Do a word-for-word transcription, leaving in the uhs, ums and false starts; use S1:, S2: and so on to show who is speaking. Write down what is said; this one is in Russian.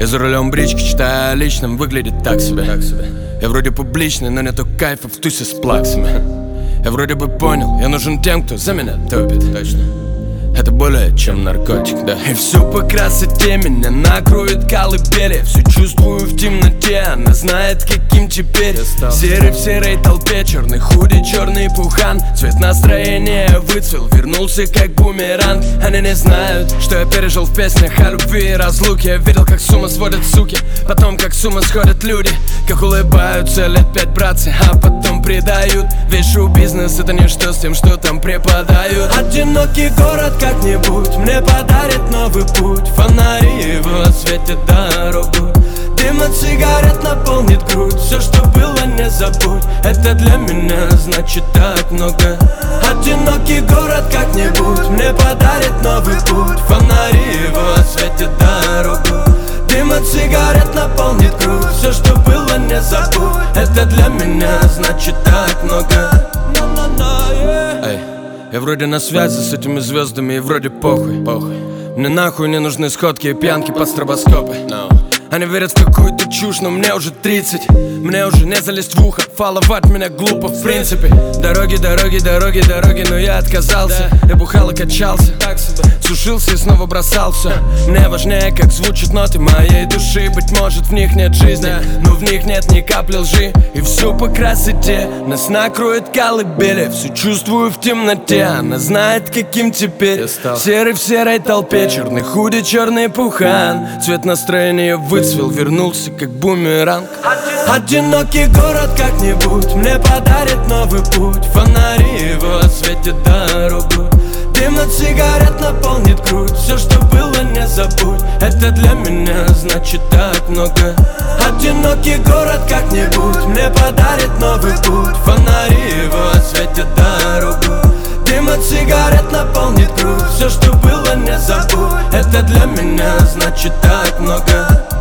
S1: Я за рулем брички, читаю о личном, выглядит так себе, так себе. Я вроде публичный, но нету кайфа в тусе с плаксами. Я вроде бы понял, я нужен тем, кто за меня топит. Точно. Это более чем наркотик, да. И все по красоте меня накроет колыбели. Все чувствую в темноте, она знает, каким теперь. Серый в серой толпе, черный худи, черный пухан. Цвет настроения выцвел, вернулся как бумеранг. Они не знают, что я пережил в песнях о любви и разлуке. Я видел, как с ума сводят суки, потом как с ума сходят люди. Как улыбаются лет пять братцы, а потом предают. Весь шоу-бизнес это ничто с тем, что там преподают. Одинокий город как-нибудь мне подарит новый путь. Фонари его осветят дорогу. Дым от сигарет наполнит грудь. Все, что было, не забудь. Это для меня значит так много. Одинокий город как-нибудь мне подарит новый путь. Фонари его осветят дорогу. Дым от сигарет наполнит грудь. Все, что было, не забудь. Это для меня значит так много. Эй, я вроде на связи с этими звездами и вроде похуй, похуй. Мне нахуй не нужны сходки и пьянки под стробоскопы, no. Они верят в какую-то чушь, но мне уже тридцать. Мне уже не залезть в ухо, фолловать меня глупо в принципе. Дороги, дороги, дороги, дороги, но я отказался, да. Я бухал и качался, так себе. Сушился и снова бросал все. Мне важнее, как звучат ноты моей души. Быть может, в них нет жизни, да. Но в них нет ни капли лжи. И все по красоте нас накроет колыбели. Все чувствую в темноте, она знает, каким теперь. Серый в серой толпе, черный худи, черный пухан. Цвет настроения выцвел, вернулся как бумеранг. Одинокий город как-нибудь мне подарит новый путь. Фонари его осветят дорогу. Дым от сигарет наполнит грудь. Все, что было, не забудь. Это для меня значит так много. Одинокий город как-нибудь мне подарит новый путь. Фонари его осветят дорогу. Дым от сигарет наполнит грудь. Все, что было, не забудь. Это для меня значит так много.